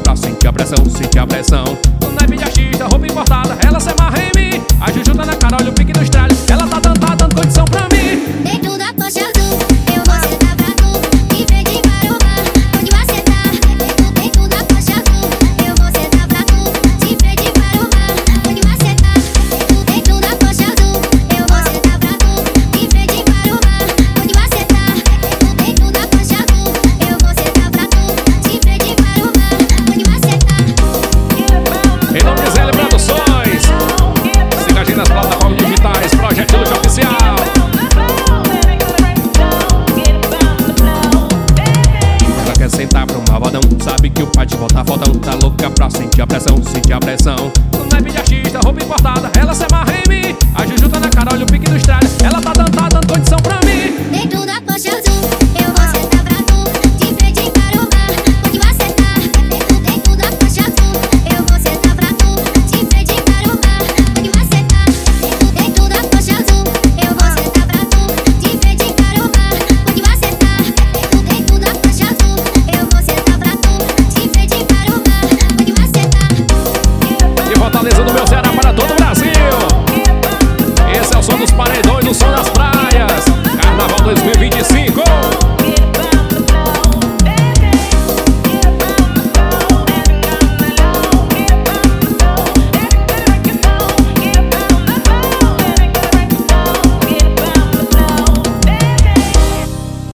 pra sentir a pressão, sentir a pressão. No naipe de artista, roupa importada, ela se amarra em mim. A Juju tá na cara, olha o pique do estralho. Ela tá dando condição pra mim. Dentro da Porsche azul, eu vou sentar pra tu. De frente para o mar, onde você tá. Dentro da Porsche azul, eu vou sentar pra tu. De frente para o mar, onde você tá. Dentro da Porsche azul, eu vou sentar pra tu. De frente para o mar, onde você tá. Dentro da Porsche azul, eu vou sentar pra tu. De frente para o mar, onde você tá. Em nome de Zé Produções, siga a gente nas plataformas digitais, Projeto Luxo Oficial. Ela quer sentar pra um malvadão, sabe que o pai de volta fodão. Tá louca pra sentir a pressão, sentir a pressão. No naipe de artista, roupa importada, ela se amarra em mim. A Juju tá na cara, olha o pique do estralho. Ela tá dando condição pra mim.